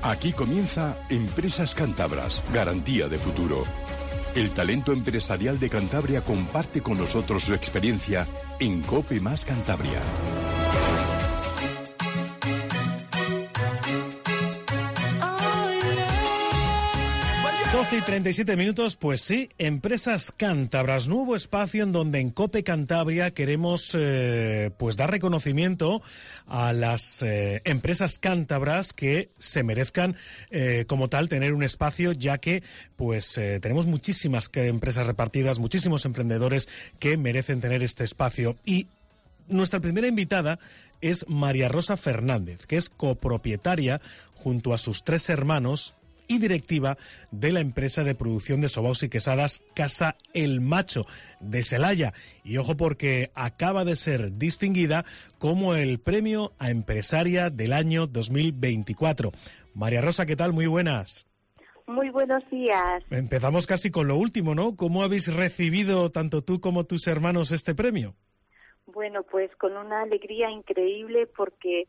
Aquí comienza Empresas Cántabras, garantía de futuro. El talento empresarial de Cantabria comparte con nosotros su experiencia en COPE más Cantabria. Y 37 minutos, pues sí, Empresas Cántabras, nuevo espacio en donde en COPE Cantabria queremos pues dar reconocimiento a las empresas cántabras que se merezcan como tal tener un espacio, ya que pues tenemos muchísimas empresas repartidas, muchísimos emprendedores que merecen tener este espacio. Y nuestra primera invitada es María Rosa Fernández, que es copropietaria junto a sus 3 hermanos y directiva de la empresa de producción de sobaos y quesadas Casa El Macho de Celaya. Y ojo, porque acaba de ser distinguida como el premio a empresaria del año 2024. María Rosa, ¿qué tal? Muy buenas. Muy buenos días. Empezamos casi con lo último, ¿no? ¿Cómo habéis recibido tanto tú como tus hermanos este premio? Bueno, pues con una alegría increíble porque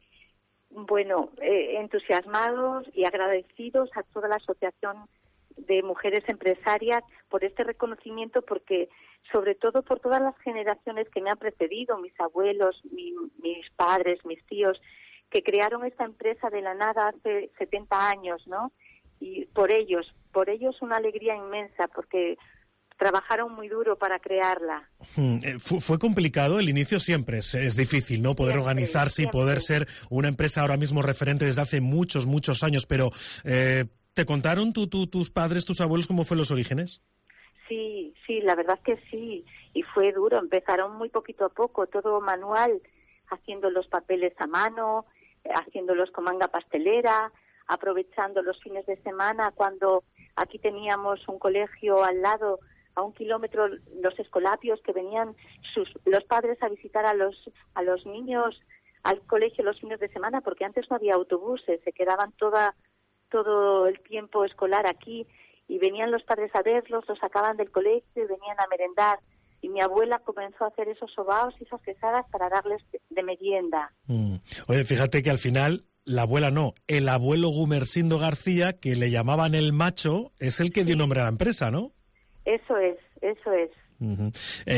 entusiasmados y agradecidos a toda la Asociación de Mujeres Empresarias por este reconocimiento, porque sobre todo por todas las generaciones que me han precedido, mis abuelos, mis padres, mis tíos, que crearon esta empresa de la nada hace 70 años, ¿no? Y por ellos una alegría inmensa, porque trabajaron muy duro para crearla. Fue complicado el inicio, siempre es difícil, ¿no? Poder organizarse y poder ser una empresa ahora mismo referente desde hace muchos años, pero ¿te contaron tus padres, tus abuelos, cómo fueron los orígenes? Sí, la verdad que sí, y fue duro. Empezaron muy poquito a poco, todo manual, haciendo los papeles a mano, haciéndolos con manga pastelera, aprovechando los fines de semana cuando aquí teníamos un colegio al lado, a 1 kilómetro, los escolapios, que venían los padres a visitar a los niños al colegio los fines de semana, porque antes no había autobuses, se quedaban todo el tiempo escolar aquí, y venían los padres a verlos, los sacaban del colegio y venían a merendar. Y mi abuela comenzó a hacer esos sobaos y esas quesadas para darles de merienda. Oye, fíjate que al final la abuela no, el abuelo Gumersindo García, que le llamaban el Macho, es el que dio nombre a la empresa, ¿no? Eso es. Uh-huh.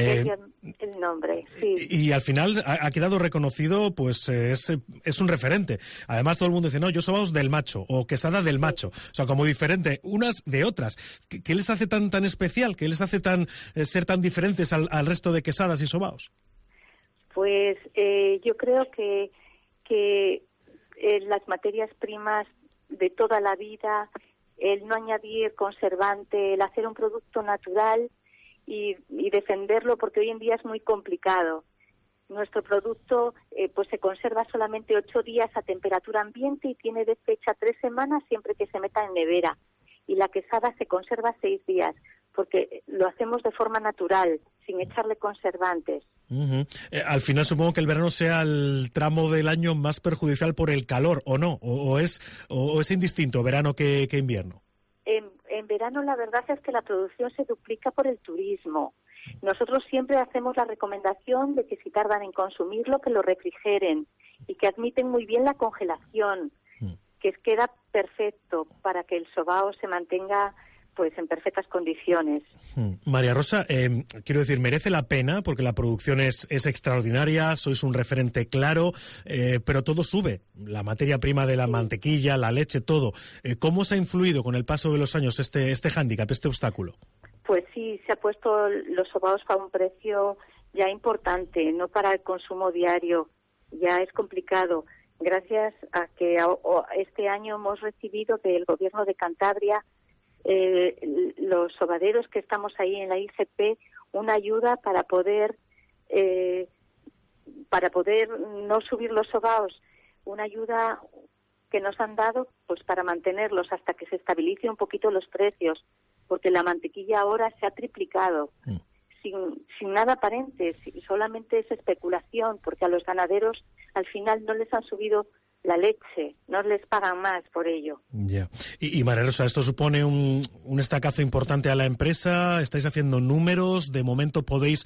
El nombre, sí. Y al final ha quedado reconocido, pues es un referente. Además todo el mundo dice, no, yo sobaos del Macho, o quesada del Macho. O sea, como diferente, unas de otras. ¿Qué les hace tan especial? ¿Qué les hace ser tan diferentes al resto de quesadas y sobaos? Pues yo creo que las materias primas de toda la vida, el no añadir conservante, el hacer un producto natural y defenderlo, porque hoy en día es muy complicado. Nuestro producto pues se conserva solamente 8 días a temperatura ambiente y tiene de fecha 3 semanas siempre que se meta en nevera. Y la quesada se conserva 6 días, porque lo hacemos de forma natural, sin echarle conservantes. Uh-huh. Al final supongo que el verano sea el tramo del año más perjudicial por el calor, ¿o no? ¿O es indistinto verano que invierno? En verano la verdad es que la producción se duplica por el turismo. Nosotros siempre hacemos la recomendación de que si tardan en consumirlo, que lo refrigeren y que admiten muy bien la congelación, que queda perfecto para que el sobao se mantenga pues en perfectas condiciones. María Rosa, quiero decir, merece la pena porque la producción es extraordinaria, sois un referente claro, pero todo sube, la materia prima de la mantequilla, la leche, todo. ¿Cómo se ha influido con el paso de los años este hándicap, este obstáculo? Pues sí, se ha puesto los sobaos a un precio ya importante, no para el consumo diario, ya es complicado. Gracias a que este año hemos recibido del Gobierno de Cantabria, los sobaderos que estamos ahí en la IGP, una ayuda para poder no subir los sobaos, una ayuda que nos han dado pues para mantenerlos hasta que se estabilice un poquito los precios, porque la mantequilla ahora se ha triplicado, sin nada aparente, solamente es especulación, porque a los ganaderos al final no les han subido la leche, no les pagan más por ello. Ya. Y María Rosa, ¿esto supone un estacazo importante a la empresa? ¿Estáis haciendo números? ¿De momento podéis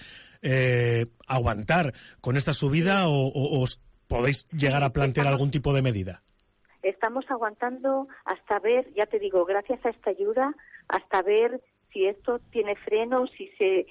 aguantar con esta subida o os podéis llegar a plantear algún tipo de medida? estamos aguantando hasta ver, ya te digo, gracias a esta ayuda, hasta ver si esto tiene freno, si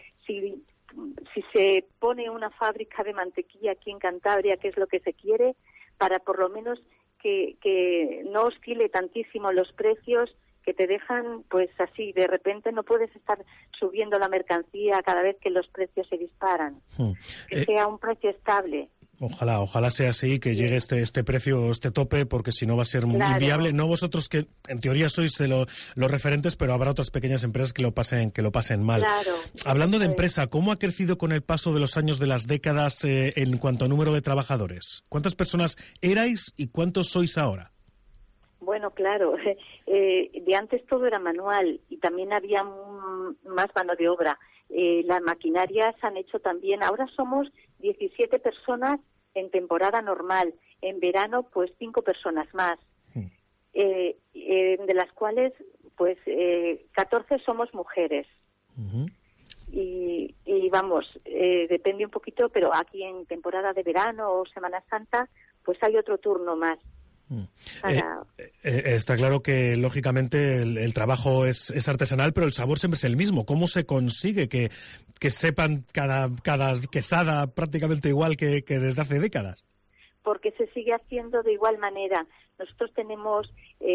se pone una fábrica de mantequilla aquí en Cantabria, que es lo que se quiere, para por lo menos que no oscile tantísimo los precios, que te dejan pues así, de repente no puedes estar subiendo la mercancía cada vez que los precios se disparan. Que sea un precio estable. Ojalá sea así, que llegue este precio, este tope, porque si no va a ser muy inviable. No vosotros, que en teoría sois de los referentes, pero habrá otras pequeñas empresas que lo pasen mal. Claro. Hablando de empresa, ¿cómo ha crecido con el paso de los años, de las décadas, en cuanto a número de trabajadores? ¿Cuántas personas erais y cuántos sois ahora? Bueno, claro, de antes todo era manual y también había más mano de obra. Las maquinarias han hecho también, ahora somos 17 personas en temporada normal, en verano pues 5 personas más, de las cuales pues 14 somos mujeres. Y vamos, depende un poquito, pero aquí en temporada de verano o Semana Santa pues hay otro turno más. Está claro que lógicamente el trabajo es artesanal, pero el sabor siempre es el mismo. ¿Cómo se consigue que sepan cada quesada prácticamente igual que desde hace décadas? Porque se sigue haciendo de igual manera. Nosotros tenemos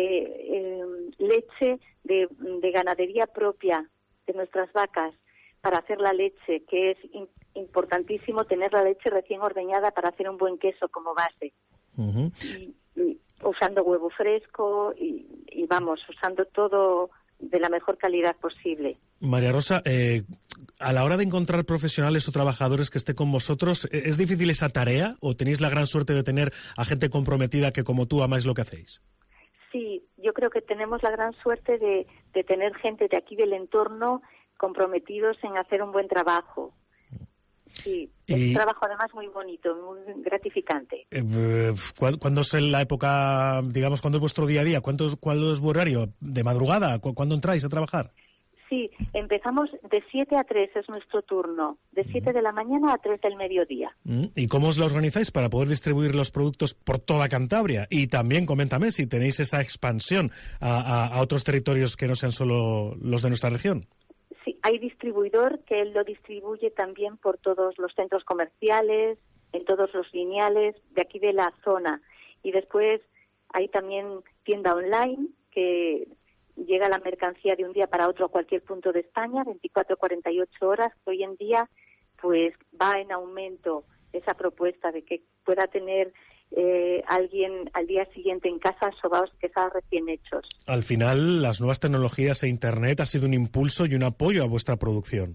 leche de ganadería propia de nuestras vacas para hacer la leche, que es importantísimo tener la leche recién ordeñada para hacer un buen queso como base. Y usando huevo fresco y vamos, usando todo de la mejor calidad posible. María Rosa, a la hora de encontrar profesionales o trabajadores que estén con vosotros, ¿es difícil esa tarea o tenéis la gran suerte de tener a gente comprometida que como tú amáis lo que hacéis? Sí, yo creo que tenemos la gran suerte de tener gente de aquí del entorno comprometidos en hacer un buen trabajo. Sí, es un trabajo además muy bonito, muy gratificante. ¿Cuándo es la época, digamos, cuándo es vuestro día a día? ¿Cuándo es vuestro horario? ¿De madrugada? ¿Cuándo entráis a trabajar? Sí, empezamos de 7 a 3, es nuestro turno, de 7 de la mañana a 3 del mediodía. ¿Y cómo os lo organizáis para poder distribuir los productos por toda Cantabria? Y también, coméntame, si tenéis esa expansión a otros territorios que no sean solo los de nuestra región. Sí, hay distribuidor que él lo distribuye también por todos los centros comerciales, en todos los lineales de aquí de la zona. Y después hay también tienda online que llega la mercancía de un día para otro a cualquier punto de España, 24 48 horas, que hoy en día pues va en aumento esa propuesta de que pueda tener alguien al día siguiente en casa sobaos quesados recién hechos. Al final, las nuevas tecnologías e Internet ha sido un impulso y un apoyo a vuestra producción.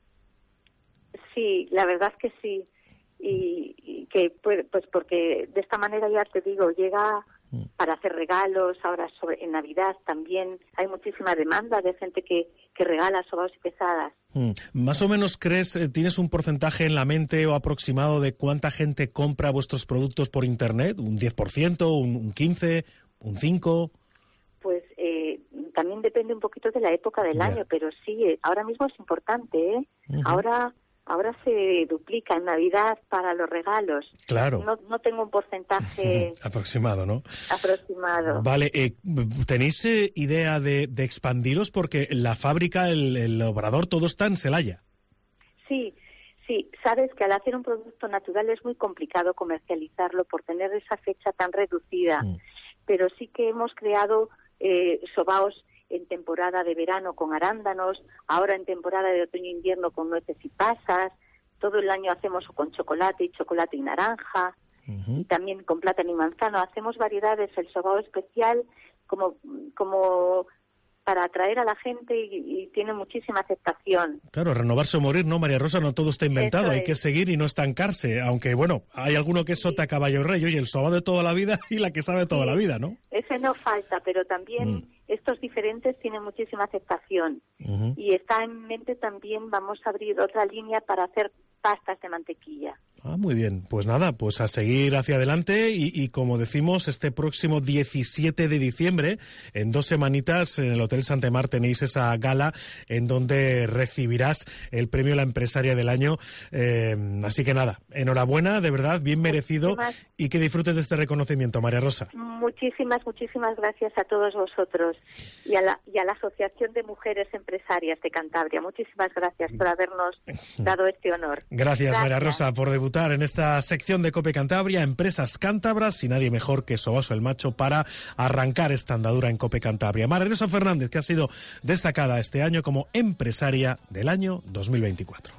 Sí, la verdad es que sí. Y que pues porque de esta manera, ya te digo, llega para hacer regalos. Ahora en Navidad también hay muchísima demanda de gente que regala sobaos y quesadas. Más o menos, tienes un porcentaje en la mente o aproximado de cuánta gente compra vuestros productos por Internet? ¿Un 10%, un 15%, un 5%? Pues también depende un poquito de la época del año, pero sí, ahora mismo es importante, ¿eh? Ahora se duplica en Navidad para los regalos. Claro. No tengo un porcentaje aproximado, ¿no? Aproximado. Vale, ¿tenéis idea de expandiros? Porque la fábrica, el obrador, todo está en Celaya. Sí, sabes que al hacer un producto natural es muy complicado comercializarlo por tener esa fecha tan reducida, pero sí que hemos creado sobaos en temporada de verano con arándanos, ahora en temporada de otoño-invierno con nueces y pasas, todo el año hacemos con chocolate y naranja, y también con plátano y manzano. Hacemos variedades, el sobao especial como para atraer a la gente y tiene muchísima aceptación. Claro, renovarse o morir, ¿no, María Rosa? No todo está inventado, hay que seguir y no estancarse, aunque bueno, hay alguno que es sota, caballo, rey, oye, el sobao de toda la vida y la que sabe toda la vida, ¿no? Ese no falta, pero también estos diferentes tienen muchísima aceptación. Y está en mente también, vamos a abrir otra línea para hacer pastas de mantequilla. Muy bien. Pues nada, pues a seguir hacia adelante y como decimos, este próximo 17 de diciembre, en 2 semanitas, en el Hotel Santemar tenéis esa gala en donde recibirás el premio La Empresaria del Año. Así que nada, enhorabuena, de verdad, bien merecido y que disfrutes de este reconocimiento, María Rosa. Muchísimas gracias a todos vosotros y a la Asociación de Mujeres Empresarias de Cantabria. Muchísimas gracias por habernos dado este honor. Gracias, María Rosa, por debutar en esta sección de COPE Cantabria, Empresas Cántabras, y nadie mejor que Sobaso el Macho para arrancar esta andadura en COPE Cantabria. María Rosa Fernández, que ha sido destacada este año como Empresaria del Año 2024.